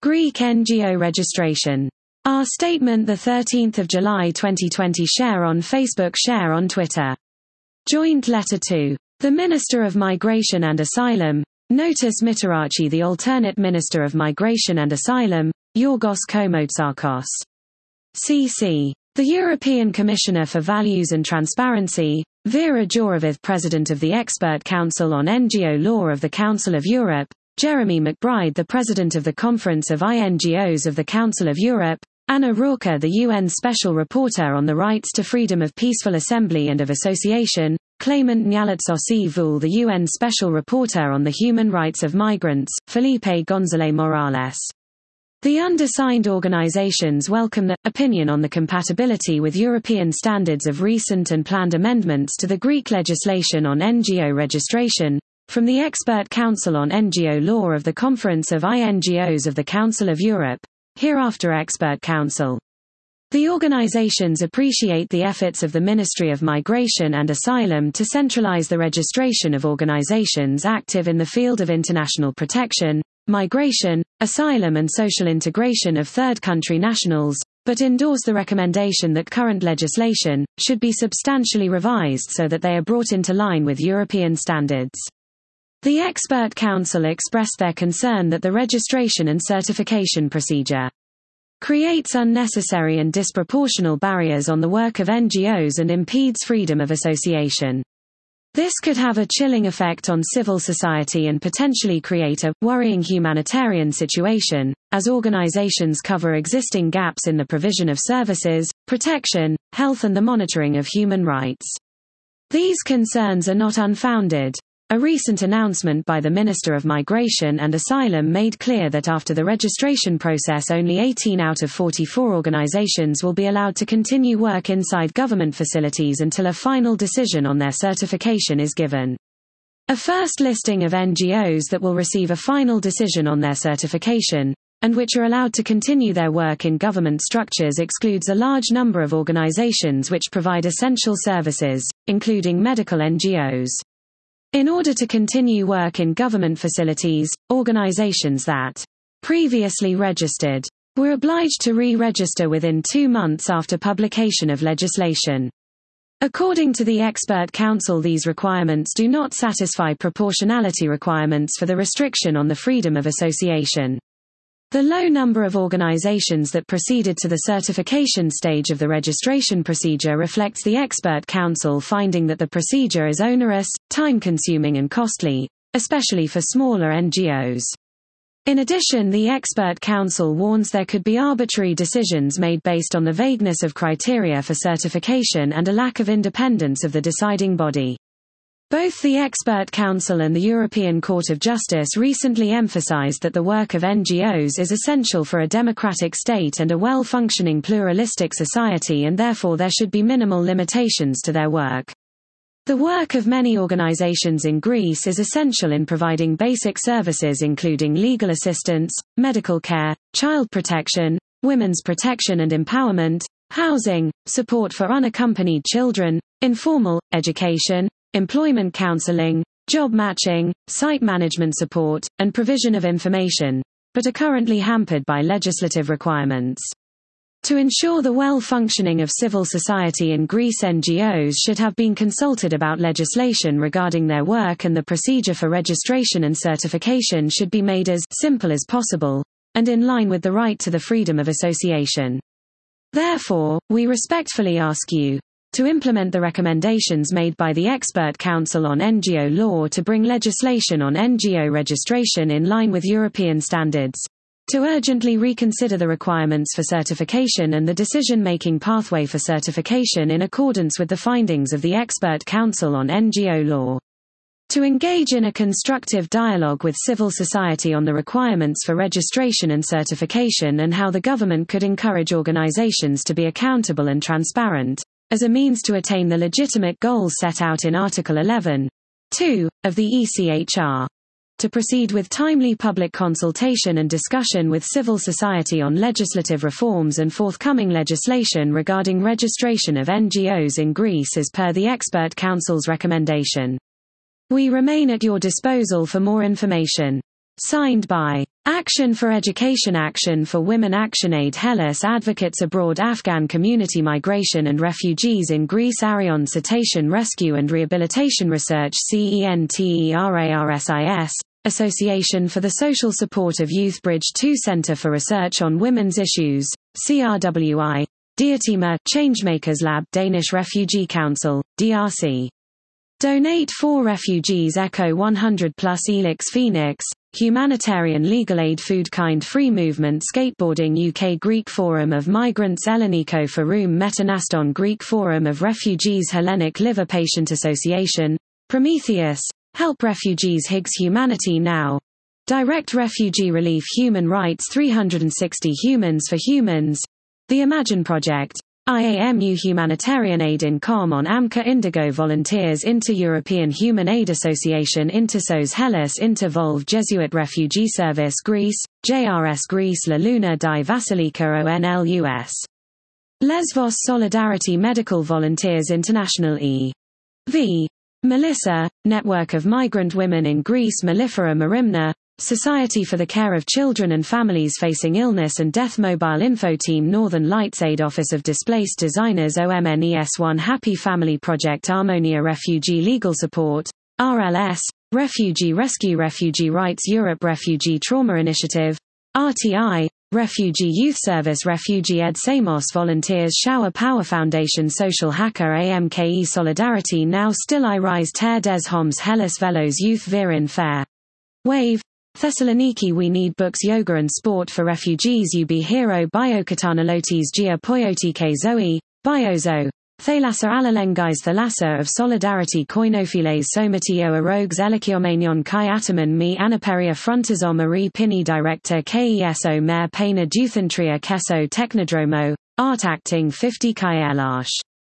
Greek NGO registration. Our statement 13 July 2020. Share on Facebook, share on Twitter. Joint letter to the Minister of Migration and Asylum, Notis Mitarachi, the alternate Minister of Migration and Asylum, Yorgos Komotsarkos. CC. The European Commissioner for Values and Transparency, Vera Jourova, President of the Expert Council on NGO Law of the Council of Europe, Jeremy McBride, the President of the Conference of INGOs of the Council of Europe, Anna Rourke, the UN Special Rapporteur on the Rights to Freedom of Peaceful Assembly and of Association, Clement Nyalotsosi Voul, the UN Special Rapporteur on the Human Rights of Migrants, Felipe González Morales. The undersigned organizations welcome the opinion on the compatibility with European standards of recent and planned amendments to the Greek legislation on NGO registration, from the Expert Council on NGO Law of the Conference of INGOs of the Council of Europe, hereafter Expert Council. The organizations appreciate the efforts of the Ministry of Migration and Asylum to centralize the registration of organizations active in the field of international protection, migration, asylum and social integration of third country nationals, but endorse the recommendation that current legislation should be substantially revised so that they are brought into line with European standards. The Expert Council expressed their concern that the registration and certification procedure creates unnecessary and disproportional barriers on the work of NGOs and impedes freedom of association. This could have a chilling effect on civil society and potentially create a worrying humanitarian situation, as organizations cover existing gaps in the provision of services, protection, health and the monitoring of human rights. These concerns are not unfounded. A recent announcement by the Minister of Migration and Asylum made clear that after the registration process only 18 out of 44 organizations will be allowed to continue work inside government facilities until a final decision on their certification is given. A first listing of NGOs that will receive a final decision on their certification, and which are allowed to continue their work in government structures, excludes a large number of organizations which provide essential services, including medical NGOs. In order to continue work in government facilities, organizations that previously registered were obliged to re-register within 2 months after publication of legislation. According to the Expert Council, these requirements do not satisfy proportionality requirements for the restriction on the freedom of association. The low number of organizations that proceeded to the certification stage of the registration procedure reflects the Expert Council finding that the procedure is onerous, time-consuming and costly, especially for smaller NGOs. In addition, the Expert Council warns there could be arbitrary decisions made based on the vagueness of criteria for certification and a lack of independence of the deciding body. Both the Expert Council and the European Court of Justice recently emphasized that the work of NGOs is essential for a democratic state and a well-functioning pluralistic society, and therefore there should be minimal limitations to their work. The work of many organizations in Greece is essential in providing basic services including legal assistance, medical care, child protection, women's protection and empowerment, housing, support for unaccompanied children, informal education, employment counseling, job matching, site management support, and provision of information, but are currently hampered by legislative requirements. To ensure the well-functioning of civil society in Greece, NGOs should have been consulted about legislation regarding their work, and the procedure for registration and certification should be made as simple as possible, and in line with the right to the freedom of association. Therefore, we respectfully ask you to implement the recommendations made by the Expert Council on NGO Law to bring legislation on NGO registration in line with European standards, to urgently reconsider the requirements for certification and the decision-making pathway for certification in accordance with the findings of the Expert Council on NGO Law, to engage in a constructive dialogue with civil society on the requirements for registration and certification and how the government could encourage organizations to be accountable and transparent, as a means to attain the legitimate goals set out in Article 11(2) of the ECHR. To proceed with timely public consultation and discussion with civil society on legislative reforms and forthcoming legislation regarding registration of NGOs in Greece as per the Expert Council's recommendation. We remain at your disposal for more information. Signed by Action for Education, Action for Women, ActionAid Hellas, Advocates Abroad, Afghan Community, Migration and Refugees in Greece, Arion Citation, Rescue and Rehabilitation Research, CENTERARSIS, Association for the Social Support of Youth, Bridge 2 Center for Research on Women's Issues, CRWI, Diotima, Changemakers Lab, Danish Refugee Council, DRC. Donate 4 Refugees, Echo 100 plus, Elix Phoenix, Humanitarian Legal Aid, Food Kind Free Movement, Skateboarding UK, Greek Forum of Migrants, Elleniko Forum, Metanaston, Greek Forum of Refugees, Hellenic Liver Patient Association, Prometheus, Help Refugees, Higgs, Humanity Now, Direct Refugee Relief, Human Rights, 360 Humans for Humans, The Imagine Project, IAMU, Humanitarian Aid in Com on AMCA, Indigo Volunteers, Inter-European Human Aid Association, Intersos Hellas, Intervolve, Jesuit Refugee Service Greece, JRS Greece, La Luna di Vasilika, ONLUS. Lesvos Solidarity, Medical Volunteers International, E.V. Melissa, Network of Migrant Women in Greece, Mellifera Merimna, Society for the Care of Children and Families Facing Illness and Death, Mobile Info Team, Northern Lights Aid, Office of Displaced Designers, OMNES1, Happy Family Project, Harmonia, Refugee Legal Support, RLS, Refugee Rescue, Refugee Rights Europe, Refugee Trauma Initiative, RTI, Refugee Youth Service, Refugee Ed, Samos Volunteers, Shower Power Foundation, Social Hacker, AMKE, Solidarity Now, Still I Rise, Ter des Homs, Hellas Velos, Youth Virin Fair Wave, Thessaloniki, We Need Books, Yoga and Sport for Refugees, UB Hero, Biokatana Gia Poyotike Zoe, Biozo, Thalassa Alalengais, Thalassa of Solidarity, Koinophiles Somatio Arogues, Elikiomanion Kai Ataman Me Anaperia Frontazom Marie Pini, Director KESO Mayor Pena Duthentria Keso Technodromo, Art Acting 50 Kai Elash.